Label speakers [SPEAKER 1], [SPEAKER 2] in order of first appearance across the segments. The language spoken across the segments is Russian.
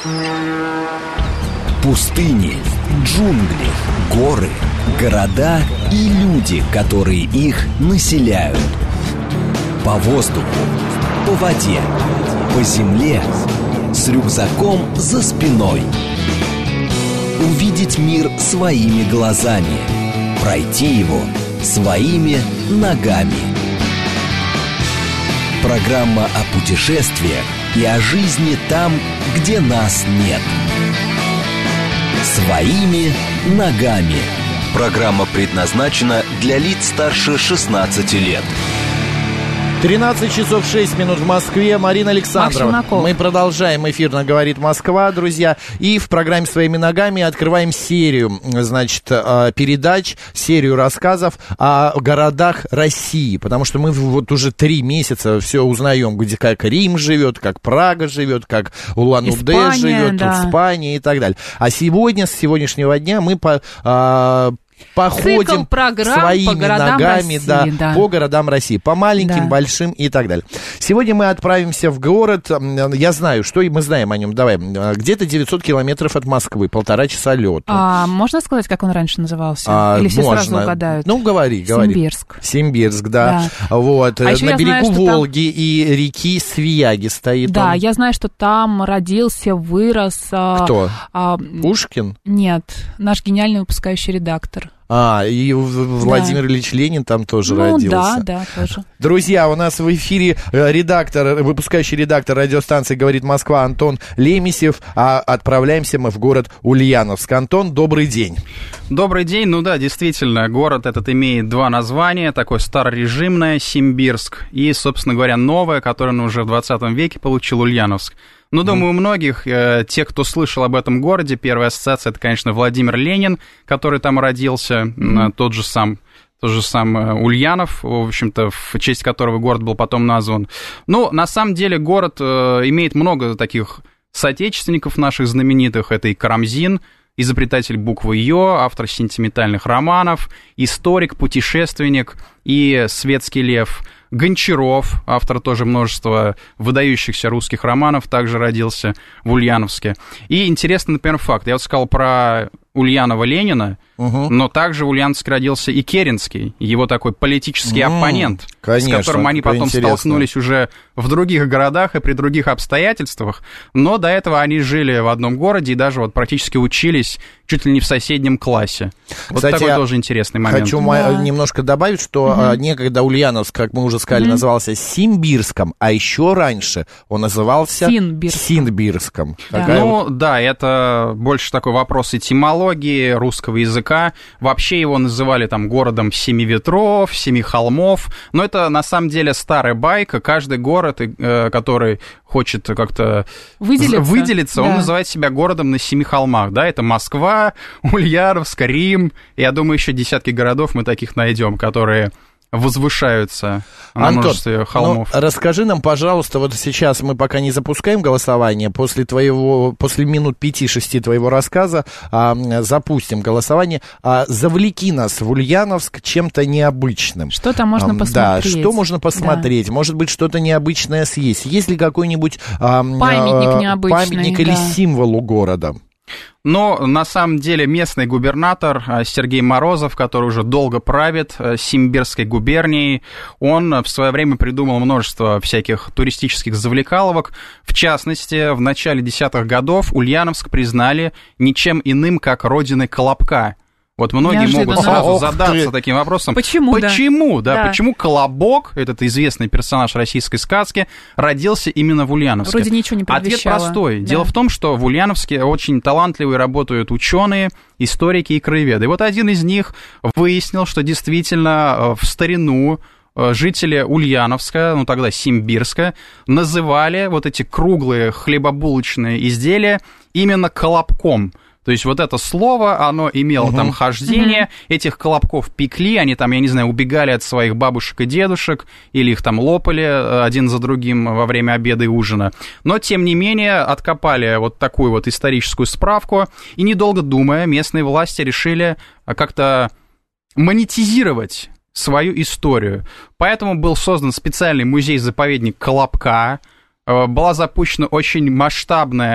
[SPEAKER 1] Пустыни, джунгли, горы, города и люди, которые их населяют. По воздуху, по воде, по земле, с рюкзаком за спиной. Увидеть мир своими глазами, пройти его своими ногами. Программа о путешествиях и о жизни там, где нас нет. Своими ногами. Программа предназначена для лиц старше 16 лет.
[SPEAKER 2] 13 часов 6 минут в Москве. Марина Александрова. Мы продолжаем эфир на «Говорит Москва», друзья. И в программе «Своими ногами» открываем серию, значит, передач, серию рассказов о городах России. Потому что мы вот уже 3 месяца все узнаем, где как Рим живет, как Прага живет, как Улан-Удэ живет, да. Испания и так далее. А сегодня, с сегодняшнего дня, мы походим своими ногами, России, да, по городам России, по маленьким, большим и так далее. Сегодня мы отправимся в город, я знаю, что мы знаем о нем, давай, где-то 900 километров от Москвы, 1,5 часа лету. Можно сказать, как он раньше назывался? Или все сразу угадают? Ну, говори. Симбирск, да. Вот. На берегу Волги и реки Свияги стоит.
[SPEAKER 3] Да, я знаю, что там родился, вырос...
[SPEAKER 2] Кто? Пушкин?
[SPEAKER 3] Нет, наш гениальный выпускающий редактор.
[SPEAKER 2] И Владимир Ильич Ленин там тоже родился.
[SPEAKER 3] Да, тоже.
[SPEAKER 2] Друзья, у нас в эфире выпускающий редактор радиостанции «Говорит Москва» Антон Лемесев, а отправляемся мы в город Ульяновск. Антон, добрый день.
[SPEAKER 4] Добрый день. Ну да, действительно, город этот имеет 2 названия, такое старорежимное, Симбирск, и, собственно говоря, новое, которое уже в 20 веке получил Ульяновск. Ну, думаю, у многих, тех, кто слышал об этом городе, первая ассоциация, это, конечно, Владимир Ленин, который там родился, тот же сам Ульянов, в общем-то, в честь которого город был потом назван. Ну, на самом деле, город имеет много таких соотечественников наших знаменитых. Это и Карамзин, изобретатель буквы «Ё», автор сентиментальных романов, историк, путешественник и светский лев. Гончаров, автор тоже множества выдающихся русских романов, также родился в Ульяновске. И интересный, например, факт. Я вот сказал про Ульянова-Ленина, но также в Ульяновске родился и Керенский, его такой политический оппонент, конечно, с которым они потом столкнулись уже в других городах и при других обстоятельствах, но до этого они жили в одном городе и даже вот практически учились чуть ли не в соседнем классе. Вот, кстати, такой тоже интересный момент.
[SPEAKER 2] Хочу немножко добавить, что некогда Ульяновск, как мы уже сказали, назывался Симбирском, а еще раньше он назывался Синбирском.
[SPEAKER 4] Да. Это больше такой вопрос этимологии русского языка. Вообще его называли там городом семи ветров, семи холмов, но это на самом деле старая байка. Каждый город, который хочет как-то выделиться, он называет себя городом на 7 холмах. Да, это Москва, Ульяновск, Рим. Я думаю, еще десятки городов мы таких найдем, которые возвышаются на множестве холмов.
[SPEAKER 2] Расскажи нам, пожалуйста, вот сейчас мы пока не запускаем голосование, после минут 5-6 твоего рассказа запустим голосование. Завлеки нас в Ульяновск чем-то необычным.
[SPEAKER 3] Что там можно посмотреть?
[SPEAKER 2] Да, что можно посмотреть? Может быть, что-то необычное съесть? Есть ли какой-нибудь памятник или символ у города?
[SPEAKER 4] Но на самом деле местный губернатор Сергей Морозов, который уже долго правит Симбирской губернией, он в свое время придумал множество всяких туристических завлекаловок. В частности, в начале 10-х годов Ульяновск признали ничем иным, как родиной Колобка. Вот многие могут сразу задаться таким вопросом. Почему? Почему Колобок, этот известный персонаж российской сказки, родился именно в Ульяновске?
[SPEAKER 3] Вроде ничего не предвещало.
[SPEAKER 4] Ответ простой. Да. Дело в том, что в Ульяновске очень талантливые работают ученые, историки и краеведы. И вот один из них выяснил, что действительно в старину жители Ульяновска, тогда Симбирска, называли вот эти круглые хлебобулочные изделия именно колобком. То есть вот это слово, оно имело там хождение, этих колобков пекли, они там, я не знаю, убегали от своих бабушек и дедушек, или их там лопали один за другим во время обеда и ужина. Но, тем не менее, откопали вот такую вот историческую справку, и, недолго думая, местные власти решили как-то монетизировать свою историю. Поэтому был создан специальный музей-заповедник Колобка, была запущена очень масштабная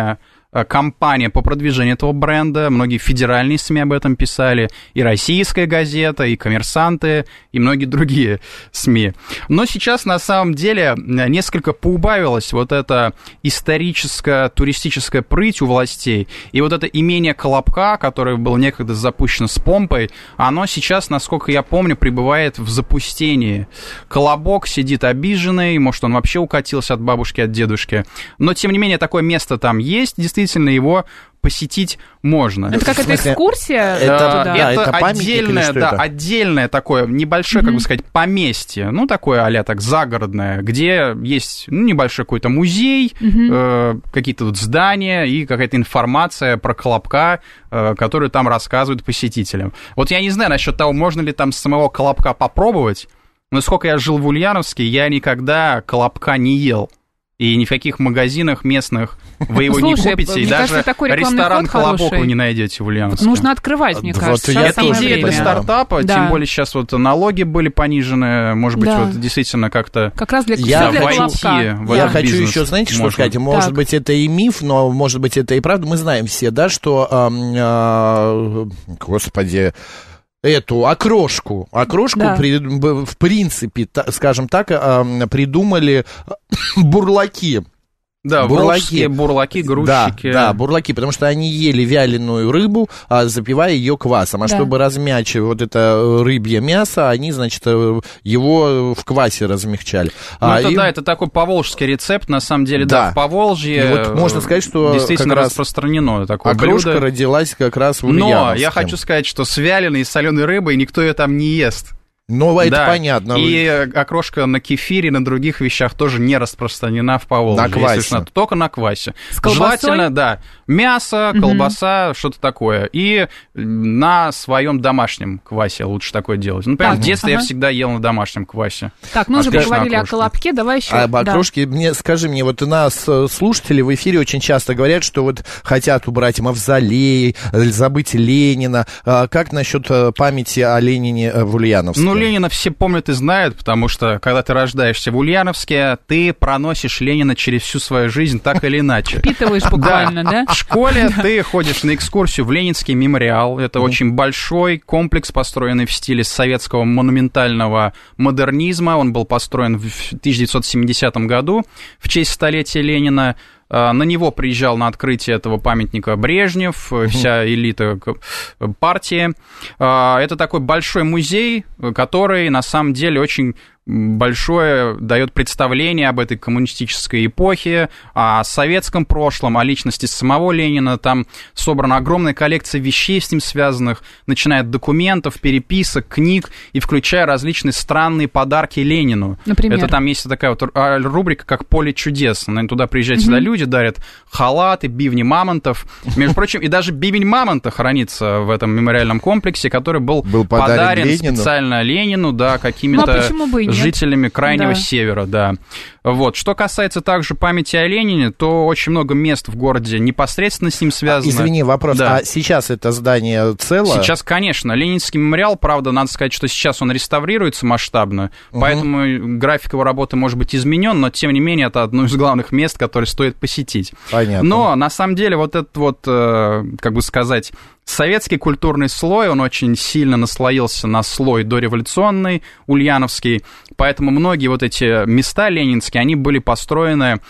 [SPEAKER 4] кампания по продвижению этого бренда, многие федеральные СМИ об этом писали, и «Российская газета», и «Коммерсанты», и многие другие СМИ. Но сейчас, на самом деле, несколько поубавилась вот эта историческая, туристическая прыть у властей, и вот это имение Колобка, которое было некогда запущено с помпой, оно сейчас, насколько я помню, пребывает в запустении. Колобок сидит обиженный, может, он вообще укатился от бабушки, от дедушки, но, тем не менее, такое место там есть, действительно, его посетить можно.
[SPEAKER 3] Это какая-то экскурсия?
[SPEAKER 4] Это отдельное такое небольшое, как бы сказать, поместье, ну, такое а-ля так загородное, где есть небольшой какой-то музей, какие-то тут здания и какая-то информация про Колобка, которую там рассказывают посетителям. Вот я не знаю насчет того, можно ли там самого Колобка попробовать, но сколько я жил в Ульяновске, я никогда Колобка не ел. И ни в каких магазинах местных вы его не купите, и даже ресторан «Колобок» вы не найдете в Ульяновске.
[SPEAKER 3] Нужно открывать, мне кажется.
[SPEAKER 4] Это идея для стартапа, тем более сейчас вот налоги были понижены, может быть, вот действительно как-то
[SPEAKER 3] как раз для
[SPEAKER 4] Колобка.
[SPEAKER 2] Я хочу еще, знаете, что сказать? Может быть, это и миф, но, может быть, это и правда. Мы знаем все, да, что, господи... Эту окрошку в принципе, скажем так, придумали бурлаки.
[SPEAKER 4] Да, бурлаки, грузчики.
[SPEAKER 2] Да, бурлаки, потому что они ели вяленую рыбу, запивая ее квасом. А чтобы размять вот это рыбье мясо, они, значит, его в квасе размягчали.
[SPEAKER 4] Это такой поволжский рецепт, на самом деле, в Поволжье.
[SPEAKER 2] И вот можно сказать, что
[SPEAKER 4] действительно распространено такое
[SPEAKER 2] окрошка
[SPEAKER 4] блюдо.
[SPEAKER 2] Родилась как раз в Ульяновске.
[SPEAKER 4] Но я хочу сказать, что с вяленой и соленой рыбой никто ее там не ест.
[SPEAKER 2] Ну, это понятно.
[SPEAKER 4] И окрошка на кефире, на других вещах тоже не распространена в Поволжье.
[SPEAKER 2] На квасе.
[SPEAKER 4] Только на квасе.
[SPEAKER 3] С колбасой?
[SPEAKER 4] Желательно, мясо, колбаса, что-то такое. И на своем домашнем квасе лучше такое делать. Ну, например, в детстве я всегда ел на домашнем квасе.
[SPEAKER 3] Так, мы уже поговорили о Колобке, давай еще.
[SPEAKER 2] Об окрошке. Скажи мне, вот у нас слушатели в эфире очень часто говорят, что вот хотят убрать мавзолей, забыть Ленина. Как насчет памяти о Ленине в Ульяновске?
[SPEAKER 4] Ну, Ленина все помнят и знают, потому что, когда ты рождаешься в Ульяновске, ты проносишь Ленина через всю свою жизнь так или иначе.
[SPEAKER 3] Впитываешь буквально, да?
[SPEAKER 4] В школе ты ходишь на экскурсию в Ленинский мемориал. Это очень большой комплекс, построенный в стиле советского монументального модернизма. Он был построен в 1970 году в честь столетия Ленина. На него приезжал на открытие этого памятника Брежнев, вся элита партии. Это такой большой музей, который на самом деле очень большое дает представление об этой коммунистической эпохе, о советском прошлом, о личности самого Ленина. Там собрана огромная коллекция вещей с ним связанных, начиная от документов, переписок, книг и включая различные странные подарки Ленину.
[SPEAKER 3] Например?
[SPEAKER 4] Это там есть такая вот рубрика, как «Поле чудес». Туда приезжают всегда люди, дарят халаты, бивни мамонтов. Между прочим, и даже бивень мамонта хранится в этом мемориальном комплексе, который был подарен Ленину. Специально Ленину, какими-то жителями Крайнего Севера, Вот. Что касается также памяти о Ленине, то очень много мест в городе непосредственно с ним связано.
[SPEAKER 2] Извини, вопрос, а сейчас это здание цело?
[SPEAKER 4] Сейчас, конечно. Ленинский мемориал, правда, надо сказать, что сейчас он реставрируется масштабно, поэтому график его работы может быть изменен, но, тем не менее, это одно из главных мест, которые стоит посетить.
[SPEAKER 2] Понятно.
[SPEAKER 4] Но, на самом деле, вот этот вот, как бы сказать, советский культурный слой, он очень сильно наслоился на слой дореволюционный, ульяновский, поэтому многие вот эти места ленинские, они были построены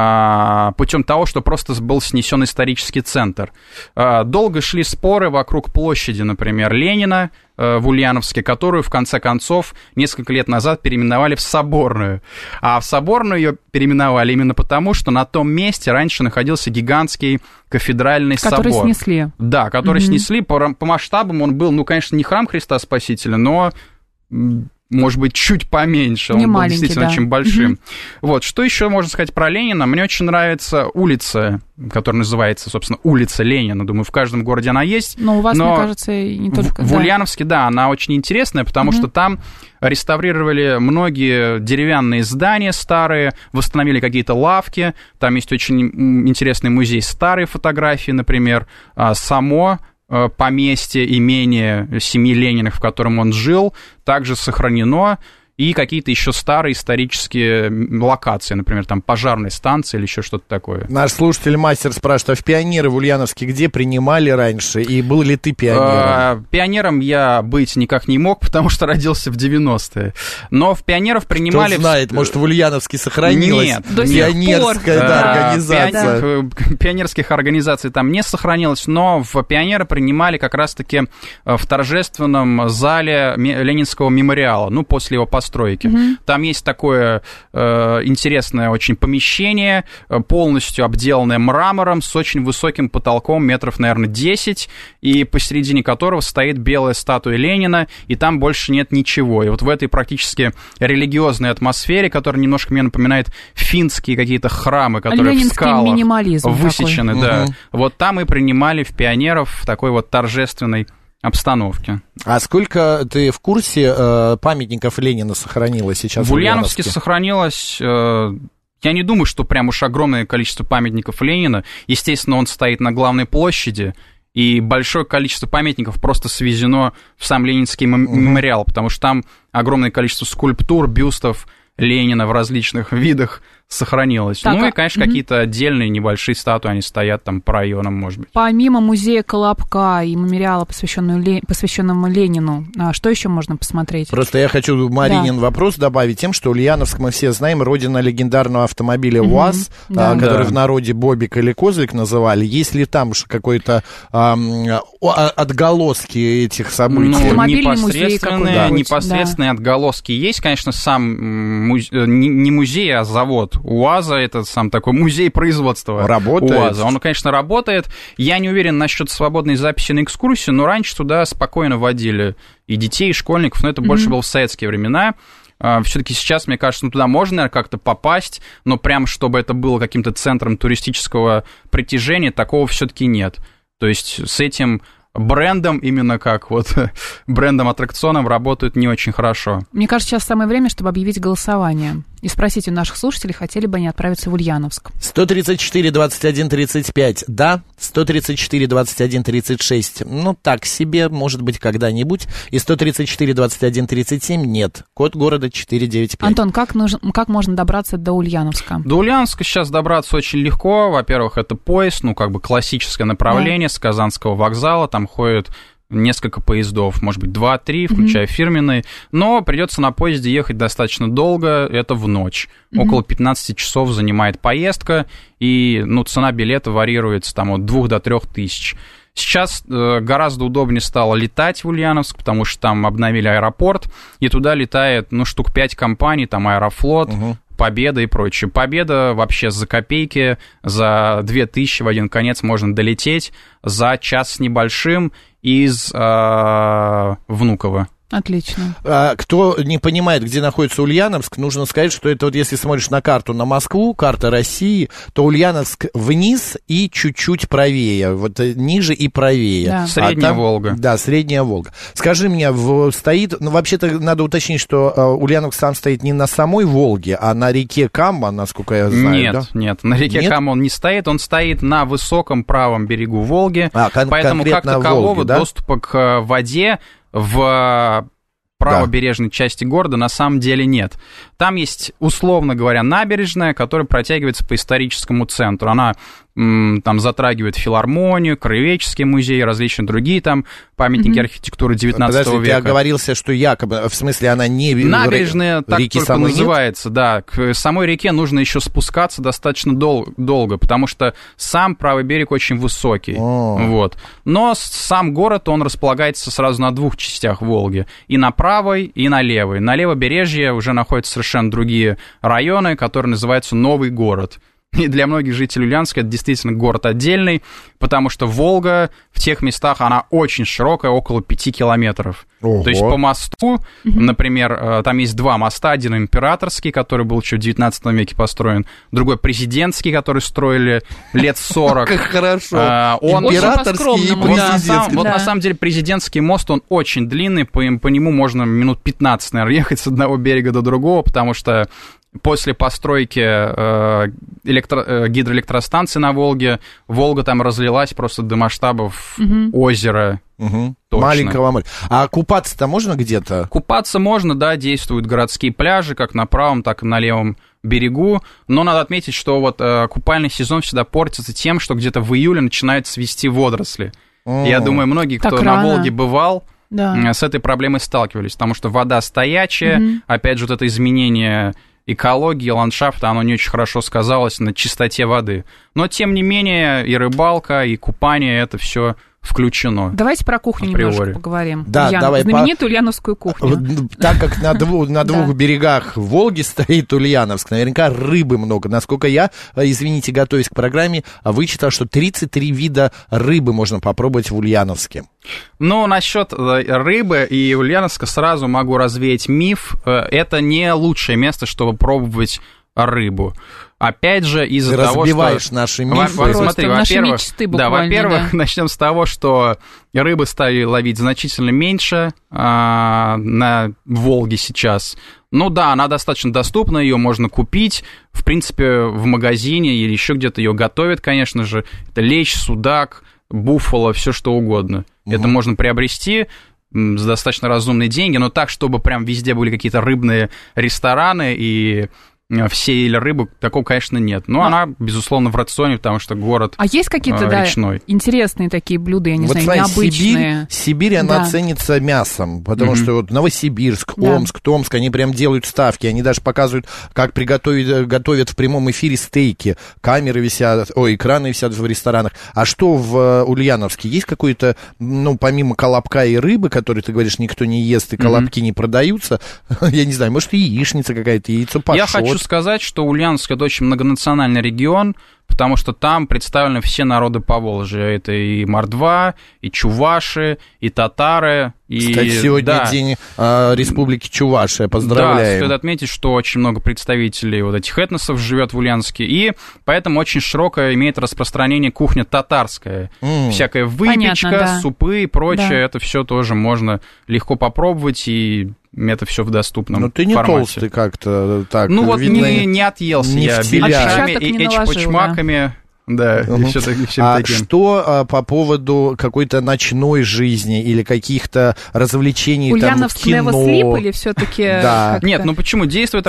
[SPEAKER 4] путем того, что просто был снесен исторический центр. Долго шли споры вокруг площади, например, Ленина в Ульяновске, которую, в конце концов, несколько лет назад переименовали в Соборную. А в Соборную ее переименовали именно потому, что на том месте раньше находился гигантский кафедральный собор.
[SPEAKER 3] Который снесли.
[SPEAKER 4] Да, который снесли. По масштабам он был, конечно, не храм Христа Спасителя, но, может быть, чуть поменьше.
[SPEAKER 3] Не
[SPEAKER 4] он был
[SPEAKER 3] маленький,
[SPEAKER 4] действительно очень большим. Вот, что еще можно сказать про Ленина? Мне очень нравится улица, которая называется, собственно, улица Ленина. Думаю, в каждом городе она есть.
[SPEAKER 3] Но у вас, мне кажется, и не только...
[SPEAKER 4] В Ульяновске, она очень интересная, потому что там реставрировали многие деревянные здания старые, восстановили какие-то лавки. Там есть очень интересный музей старой фотографии, например, само поместье, имение семьи Лениных, в котором он жил, также сохранено. и какие-то еще старые исторические локации, например, там пожарные станции или еще что-то такое.
[SPEAKER 2] Наш слушатель Мастер спрашивает, а в Пионеры в Ульяновске где принимали раньше, и был ли ты пионером?
[SPEAKER 4] Пионером я быть никак не мог, потому что родился в 90-е. Но в пионеров принимали...
[SPEAKER 2] Кто знает, может, в Ульяновске сохранилась
[SPEAKER 3] пионерская
[SPEAKER 2] организация.
[SPEAKER 4] Пионерских организаций там не сохранилось, но в пионеры принимали как раз-таки в торжественном зале Ленинского мемориала, после его постройки. Там есть такое интересное очень помещение, полностью обделанное мрамором, с очень высоким потолком, метров, наверное, 10, и посередине которого стоит белая статуя Ленина, и там больше нет ничего. И вот в этой практически религиозной атмосфере, которая немножко мне напоминает финские какие-то храмы, которые в скалах высечены, да. Вот там и принимали в пионеров в такой вот торжественной обстановке.
[SPEAKER 2] А сколько, ты в курсе, памятников Ленина сохранилось сейчас в
[SPEAKER 4] Ульяновске? Сохранилось... Я не думаю, что прям уж огромное количество памятников Ленина. Естественно, он стоит на главной площади, и большое количество памятников просто свезено в сам Ленинский мемориал, потому что там огромное количество скульптур, бюстов Ленина в различных видах сохранилось. Так, и, конечно, какие-то отдельные небольшие статуи, они стоят там по районам, может быть.
[SPEAKER 3] Помимо музея Колобка и мемориала, посвященному Ленину, что еще можно посмотреть?
[SPEAKER 2] Просто я хочу Маринин вопрос добавить тем, что Ульяновск, мы все знаем, родина легендарного автомобиля УАЗ, который в народе Бобик или Козлик называли. Есть ли там уж какой-то отголоски этих событий?
[SPEAKER 4] Непосредственные отголоски есть, конечно, сам не музей, а завод УАЗа, это сам такой музей производства УАЗа. Он, конечно, работает. Я не уверен насчет свободной записи на экскурсию, но раньше туда спокойно водили и детей, и школьников, но это больше было в советские времена. Все-таки сейчас, мне кажется, туда можно, наверное, как-то попасть, но прям чтобы это было каким-то центром туристического притяжения, такого все-таки нет. То есть с этим брендом, именно как вот брендом аттракционов, работают не очень хорошо.
[SPEAKER 3] Мне кажется, сейчас самое время, чтобы объявить голосование и спросить у наших слушателей, хотели бы они отправиться в Ульяновск.
[SPEAKER 2] 134-21-35, да, 134-21-36, так себе, может быть, когда-нибудь, и 134-21-37, нет, код города 495.
[SPEAKER 3] Антон, как можно добраться до Ульяновска?
[SPEAKER 4] До Ульяновска сейчас добраться очень легко, во-первых, это поезд, классическое направление с Казанского вокзала, там ходит несколько поездов, может быть, 2-3, включая фирменный, но придется на поезде ехать достаточно долго, это в ночь. Около 15 часов занимает поездка, и цена билета варьируется там от 2 до 3 тысяч. Сейчас гораздо удобнее стало летать в Ульяновск, потому что там обновили аэропорт, и туда летает, штук 5 компаний, там Аэрофлот, Победа и прочее. Победа вообще за копейки, за 2000 в один конец можно долететь, за час с небольшим из Внуково.
[SPEAKER 3] Отлично.
[SPEAKER 2] Кто не понимает, где находится Ульяновск, нужно сказать, что это вот если смотришь на карту на Москву, карта России, то Ульяновск вниз и чуть-чуть правее, вот ниже и правее.
[SPEAKER 4] Да. Средняя Волга.
[SPEAKER 2] Да, Средняя Волга. Скажи мне, стоит, вообще-то надо уточнить, что Ульяновск сам стоит не на самой Волге, а на реке Кама, насколько я знаю.
[SPEAKER 4] Нет, на реке Кама он не стоит, он стоит на высоком правом берегу Волги, поэтому как такового Волге, доступа к воде в правобережной части города на самом деле нет. Там есть, условно говоря, набережная, которая протягивается по историческому центру. Она там затрагивает филармонию, Краеведческий музей, различные другие там памятники архитектуры 19 века.
[SPEAKER 2] Ты оговорился, что якобы, в смысле, она не
[SPEAKER 4] набережная, так только называется, да. К самой реке нужно еще спускаться достаточно долго, потому что сам правый берег очень высокий. Вот. Но сам город, он располагается сразу на 2 частях Волги. И на правой, и на левой. На левобережье уже находятся совершенно другие районы, которые называются Новый город. И для многих жителей Ульяновска это действительно город отдельный, потому что Волга в тех местах, она очень широкая, около 5 километров. Ого. То есть по мосту, например, там есть 2 моста, один императорский, который был еще в 19 веке построен, другой президентский, который строили лет 40.
[SPEAKER 2] Как хорошо.
[SPEAKER 3] Императорский и президентский.
[SPEAKER 4] Вот на самом деле президентский мост, он очень длинный, по нему можно минут 15, наверное, ехать с одного берега до другого, потому что после постройки гидроэлектростанции на Волге, Волга там разлилась просто до масштабов озера.
[SPEAKER 2] Маленького моря. А купаться-то можно где-то?
[SPEAKER 4] Купаться можно, да, действуют городские пляжи, как на правом, так и на левом берегу. Но надо отметить, что вот купальный сезон всегда портится тем, что где-то в июле начинает свести водоросли. Я думаю, многие, кто на Волге бывал, с этой проблемой сталкивались, потому что вода стоячая, опять же, вот это изменение экологии, ландшафта, оно не очень хорошо сказалось на чистоте воды. Но, тем не менее, и рыбалка, и купание, это все включено.
[SPEAKER 3] Давайте про кухню немножко поговорим.
[SPEAKER 2] Да, давай.
[SPEAKER 3] Знаменитую ульяновскую кухню.
[SPEAKER 2] Так как на двух берегах Волги стоит Ульяновск, наверняка рыбы много. Насколько я, извините, готовясь к программе, вычитал, что 33 вида рыбы можно попробовать в Ульяновске.
[SPEAKER 4] Ну, насчет рыбы и Ульяновска сразу могу развеять миф. Это не лучшее место, чтобы пробовать рыбу. Опять же, из-за того, что...
[SPEAKER 2] Разбиваешь наши мифы.
[SPEAKER 4] Смотри, во-первых, начнем с того, что рыбы стали ловить значительно меньше на Волге сейчас. Ну да, она достаточно доступна, ее можно купить, в принципе, в магазине или еще где-то ее готовят, конечно же. Это лещ, судак, буффало, все что угодно. Это можно приобрести за достаточно разумные деньги, но так, чтобы прям везде были какие-то рыбные рестораны и все ели рыбу, такого, конечно, нет. Но она, безусловно, в рационе, потому что город речной.
[SPEAKER 3] А есть какие-то, интересные такие блюда, я не знаю, необычные?
[SPEAKER 2] Сибирь, она ценится мясом, потому что вот Новосибирск, Омск, Томск, они прям делают ставки, они даже показывают, как готовят в прямом эфире стейки, камеры висят, экраны висят в ресторанах. А что в Ульяновске? Есть какой-то, помимо колобка и рыбы, которые, ты говоришь, никто не ест, и колобки не продаются, я не знаю, может, яичница какая-то, яйцо пашот?
[SPEAKER 4] Я хочу сказать, что Ульяновск — это очень многонациональный регион, потому что там представлены все народы Поволжья. Это и мордва, и чуваши, и татары.
[SPEAKER 2] Кстати, сегодня день Республики Чувашия. Поздравляем.
[SPEAKER 4] Да, стоит отметить, что очень много представителей вот этих этносов живет в Ульяновске, и поэтому очень широкое имеет распространение кухня татарская. Всякая выпечка, супы и прочее, это все тоже можно легко попробовать, и это все в доступном формате.
[SPEAKER 2] Но ты не толстый как-то так.
[SPEAKER 4] Ну вот не отъелся я беляшами и эчпочмаками. Да, еще таким.
[SPEAKER 2] Что по поводу какой-то ночной жизни или каких-то развлечений,
[SPEAKER 3] Ульяновск
[SPEAKER 2] там, кино?
[SPEAKER 3] Never Sleep или все-таки?
[SPEAKER 2] Да.
[SPEAKER 4] Нет, почему? Действуют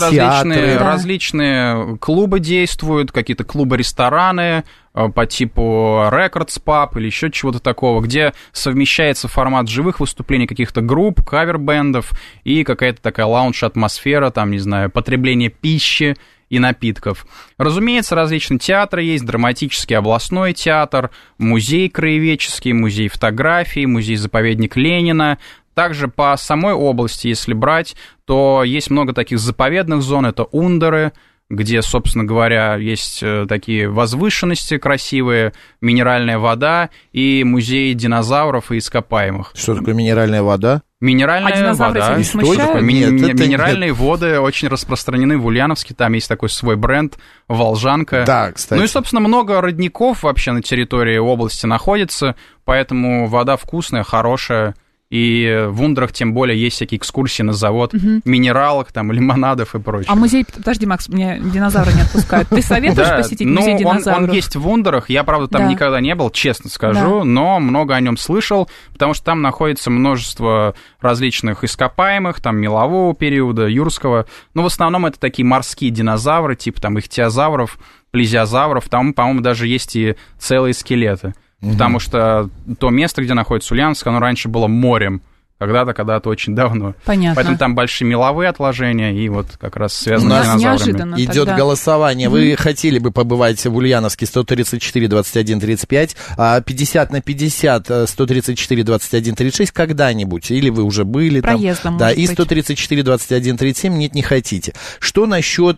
[SPEAKER 4] различные клубы действуют, какие-то клубы-рестораны по типу Records Pub или еще чего-то такого, где совмещается формат живых выступлений каких-то групп, кавер-бендов и какая-то такая лаунж-атмосфера, там, не знаю, потребление пищи и напитков. Разумеется, различные театры есть, драматический областной театр, музей краеведческий, музей фотографии, музей-заповедник Ленина. Также по самой области, если брать, то есть много таких заповедных зон, это Ундеры, где, собственно говоря, есть такие возвышенности красивые, минеральная вода и музей динозавров и ископаемых.
[SPEAKER 2] Что такое минеральная вода?
[SPEAKER 4] Минеральная вода. Минеральные
[SPEAKER 2] это...
[SPEAKER 4] воды очень распространены в Ульяновске, там есть такой свой бренд «Волжанка».
[SPEAKER 2] Да, кстати.
[SPEAKER 4] Ну и, собственно, много родников вообще на территории области находится, поэтому вода вкусная, хорошая. И в Ундерах, тем более, есть всякие экскурсии на завод минералок, там, лимонадов и прочее.
[SPEAKER 3] А музей... Подожди, Макс, меня динозавры не отпускают. Ты советуешь посетить музей динозавров?
[SPEAKER 4] Он есть в Ундерах. Я, правда, там никогда не был, честно скажу, но много о нем слышал, потому что там находится множество различных ископаемых, там, мелового периода, юрского. Но в основном это такие морские динозавры, типа там ихтиозавров, плезиозавров. Там, по-моему, даже есть и целые скелеты. Потому что то место, где находится Ульяновск, оно раньше было морем. Когда-то очень давно.
[SPEAKER 3] Понятно.
[SPEAKER 4] Поэтому там большие меловые отложения, и вот как раз связано с динозаврами.
[SPEAKER 2] Идет голосование. Вы хотели бы побывать в Ульяновске 134 21 35, 50 на 50 134 21 36 когда-нибудь? Или вы уже были
[SPEAKER 3] проездом,
[SPEAKER 2] там? Да, и 134 21 37 нет, не хотите. Что насчет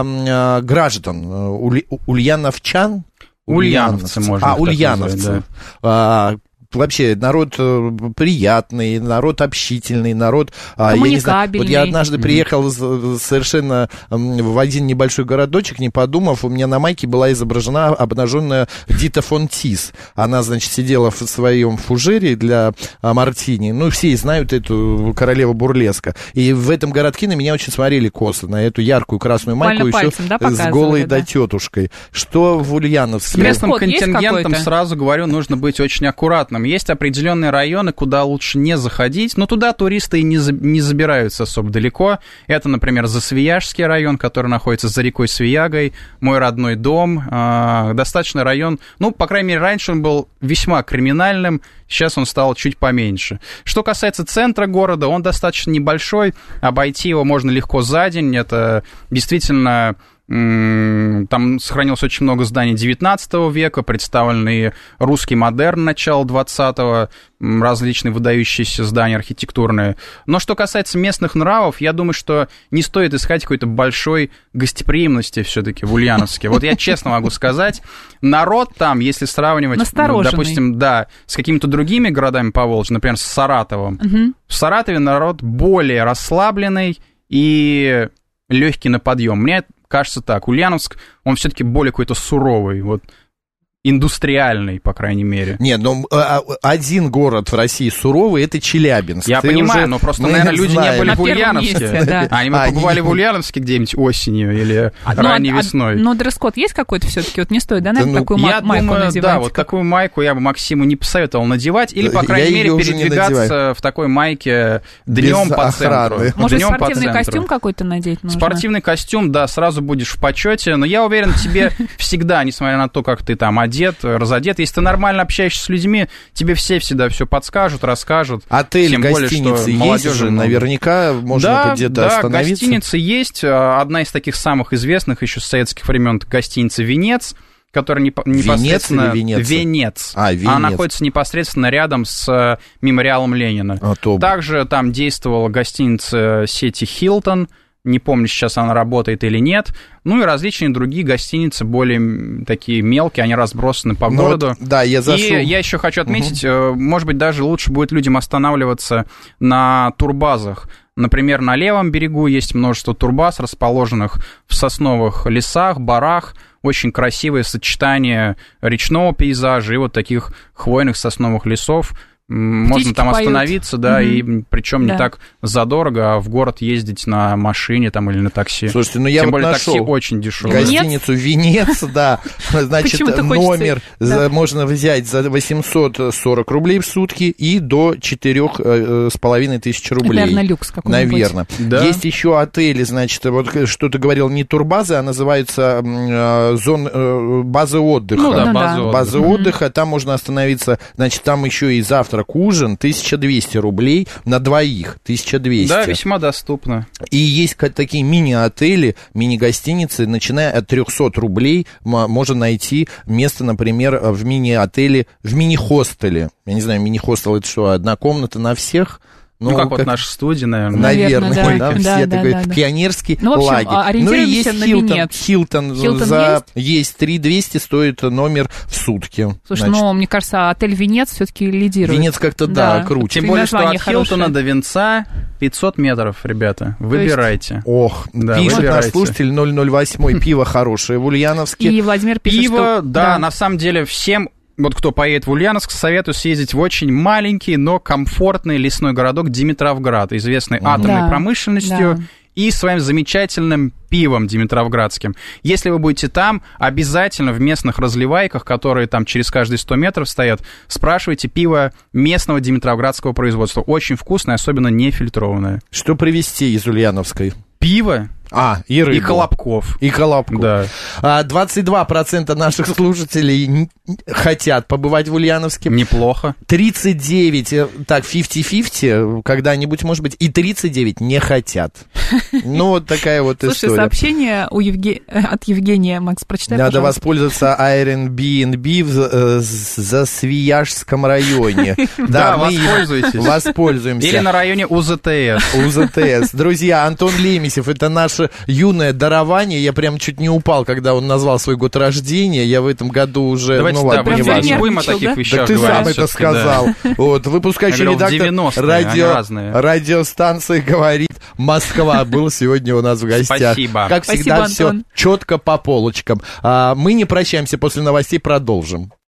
[SPEAKER 2] граждан? Ульяновчан?
[SPEAKER 4] Ульяновцы, можно
[SPEAKER 2] ульяновцы.
[SPEAKER 4] Назвать, да.
[SPEAKER 2] Вообще, народ приятный, народ общительный, народ...
[SPEAKER 3] коммуникабельный.
[SPEAKER 2] Вот я однажды приехал совершенно в один небольшой городочек, не подумав, у меня на майке была изображена обнаженная Дита фон Тис. Она, значит, сидела в своем фужере для мартини. Ну, все знают эту королеву бурлеска. И в этом городке на меня очень смотрели косо, на эту яркую красную майку, еще с голой до тетушкой. Что в Ульяновске?
[SPEAKER 4] С местным контингентом, сразу говорю, нужно быть очень аккуратным. этом. Есть определенные районы, куда лучше не заходить, но туда туристы и не забираются особо далеко. Это, например, Засвияжский район, который находится за рекой Свиягой, мой родной дом. Достаточно район, ну, по крайней мере, раньше он был весьма криминальным, сейчас он стал чуть поменьше. Что касается центра города, он достаточно небольшой, обойти его можно легко за день, это действительно... Там сохранилось очень много зданий 19 века, представлены русский модерн начала 20-го, различные выдающиеся здания архитектурные. Но что касается местных нравов, я думаю, что не стоит искать какой-то большой гостеприимности все-таки в Ульяновске. Вот я честно могу сказать, народ там, если сравнивать, допустим, да, с какими-то другими городами Поволжья, например, с Саратовом, в Саратове народ более расслабленный и легкий на подъем. Мне кажется так. Ульяновск, он все-таки более какой-то суровый, вот, индустриальный, по крайней мере.
[SPEAKER 2] Нет, но один город в России суровый — это Челябинск.
[SPEAKER 4] Я понимаю, но просто, наверное, люди не были в Ульяновске.
[SPEAKER 3] Да.
[SPEAKER 4] Они побывали в Ульяновске где-нибудь осенью или ранней весной.
[SPEAKER 3] Но дресс-код есть какой-то все-таки? Вот не стоит, да, наверное, такую майку надевать?
[SPEAKER 4] Да, вот такую майку я бы Максиму не посоветовал надевать, или, по крайней мере, передвигаться в такой майке днем по центру.
[SPEAKER 3] Может, спортивный костюм какой-то надеть нужно?
[SPEAKER 4] Спортивный костюм, да, сразу будешь в почете, но я уверен, тебе всегда, несмотря на то, как ты там разодет. Если ты нормально общаешься с людьми, тебе все всегда все подскажут, расскажут.
[SPEAKER 2] Отель, гостиницы есть же, наверняка можно где-то остановиться.
[SPEAKER 4] Да, гостиницы есть. Одна из таких самых известных еще с советских времен — гостиница «Венец», которая непосредственно... Венец.
[SPEAKER 2] Венец.
[SPEAKER 4] Она находится непосредственно рядом с мемориалом Ленина. Также там действовала гостиница сети «Хилтон». Не помню, сейчас она работает или нет. Ну и различные другие гостиницы, более такие мелкие, они разбросаны по городу.
[SPEAKER 2] Вот, да, я зашел.
[SPEAKER 4] И я еще хочу отметить, может быть, даже лучше будет людям останавливаться на турбазах. Например, на левом берегу есть множество турбаз, расположенных в сосновых лесах, барах. Очень красивое сочетание речного пейзажа и вот таких хвойных сосновых лесов. Можно там остановиться, да, и причем не так задорого, а в город ездить на машине там или на такси.
[SPEAKER 2] Слушайте, ну я
[SPEAKER 4] Тем
[SPEAKER 2] вот
[SPEAKER 4] более
[SPEAKER 2] нашел
[SPEAKER 4] такси очень дешевое.
[SPEAKER 2] Гостиницу «Венец», да, значит, номер можно взять за 840 рублей в сутки и до 4500 рублей.
[SPEAKER 3] Наверное, люкс какой-нибудь.
[SPEAKER 2] Наверное.
[SPEAKER 4] Да.
[SPEAKER 2] Есть еще отели, значит, вот что ты говорил, не турбазы, а называются базы отдыха.
[SPEAKER 4] Ну да,
[SPEAKER 2] базы отдыха, там можно остановиться, значит, там еще и завтрак, ужин, 1200 рублей на двоих, 1200.
[SPEAKER 4] Да, весьма доступно.
[SPEAKER 2] И есть такие мини-отели, мини-гостиницы, начиная от 300 рублей можно найти место, например, в мини-отеле, в мини-хостеле. Я не знаю, мини-хостел — это что, одна комната на всех?
[SPEAKER 4] Ну, как вот наша студия, наверное.
[SPEAKER 2] Наверное, да, все такой пионерский лагерь. Ну, и есть Хилтон. Есть 3200 стоит номер в сутки.
[SPEAKER 3] Слушай, ну, мне кажется, отель «Венец» все-таки лидирует.
[SPEAKER 2] «Венец» как-то, да, круче.
[SPEAKER 4] Тем более, что от Хилтона до «Венца» 500 метров, ребята. Выбирайте.
[SPEAKER 2] Ох, пишет наш слушатель 008, пиво хорошее в Ульяновске.
[SPEAKER 3] И Владимир пишет,
[SPEAKER 4] пиво, да, на самом деле всем... Вот кто поедет в Ульяновск, советую съездить в очень маленький, но комфортный лесной городок Димитровград, известный атомной промышленностью и своим замечательным пивом димитровградским. Если вы будете там, обязательно в местных разливайках, которые там через каждые 100 метров стоят, спрашивайте пиво местного димитровградского производства. Очень вкусное, особенно нефильтрованное.
[SPEAKER 2] Что привезти из Ульяновской?
[SPEAKER 4] Пиво.
[SPEAKER 2] И рыбу.
[SPEAKER 4] И колобков.
[SPEAKER 2] И колобков.
[SPEAKER 4] Да.
[SPEAKER 2] 22% наших слушателей хотят побывать в Ульяновске.
[SPEAKER 4] Неплохо.
[SPEAKER 2] 39, так, 50-50 когда-нибудь, может быть, и 39 не хотят. Ну, вот такая вот история.
[SPEAKER 3] Слушай, сообщение от Евгения, Макс, прочитай,
[SPEAKER 2] надо
[SPEAKER 3] пожалуйста.
[SPEAKER 2] воспользоваться Airbnb в Засвияжском районе.
[SPEAKER 4] Да, воспользуйтесь.
[SPEAKER 2] Воспользуемся.
[SPEAKER 4] Или на районе УЗТС.
[SPEAKER 2] УЗТС. Друзья, Антон Лемесев, это наше юное дарование. Я прям чуть не упал, когда он назвал свой год рождения. Я в этом году уже...
[SPEAKER 4] Давайте,
[SPEAKER 2] ну ладно,
[SPEAKER 4] не будем о таких вещах
[SPEAKER 2] да ты
[SPEAKER 4] говорить.
[SPEAKER 2] Сам это сказал. Да. Вот, выпускающий редактор радиостанции «Говорит Москва» был сегодня у нас в гостях.
[SPEAKER 4] Спасибо.
[SPEAKER 2] Как всегда, все четко по полочкам. Мы не прощаемся, после новостей продолжим.